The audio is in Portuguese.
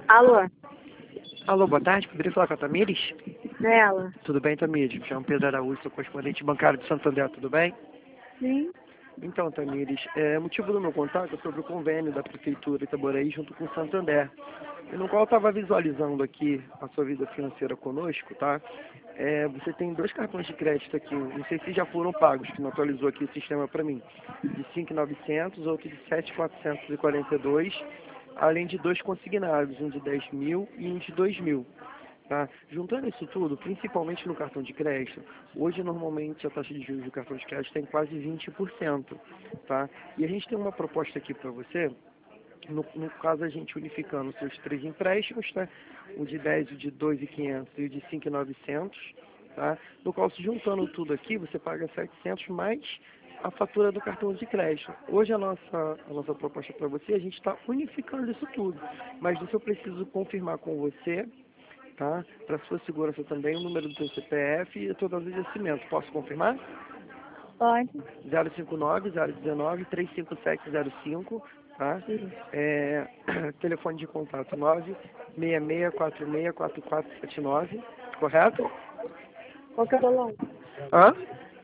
Alô, Alô, boa tarde. Poderia falar com a Tamires? é ela? Tudo bem, Tamires? Me chamo Pedro Araújo, sou correspondente bancário de Santander, tudo bem? Sim. Então, Tamires, o motivo do meu contato é sobre o convênio da Prefeitura de Itaboraí junto com o Santander, e no qual eu estava visualizando aqui a sua vida financeira conosco, tá? Você tem 2 cartões de crédito aqui, não sei se já foram pagos, que não atualizou aqui o sistema para mim, de 5.900, outro de 7.442, além de 2 consignados, um de 10 mil e um de 2 mil. Tá? Juntando isso tudo, principalmente no cartão de crédito, hoje normalmente a taxa de juros do cartão de crédito tem quase 20%. Tá? E a gente tem uma proposta aqui para você, no caso a gente unificando os seus 3 empréstimos, tá? O de 10, o de 2.500 e o de 5.900, tá? No qual, se juntando tudo aqui, você paga 700 mais a fatura do cartão de crédito. Hoje a nossa proposta para você, a gente está unificando isso tudo, mas isso eu preciso confirmar com você, tá? Para sua segurança também, o número do seu CPF e a tua data de nascimento. Posso confirmar? Pode. 059-019-35705, tá? Sim. Telefone de contato 966464479, correto? Qual que é o valor? Hã?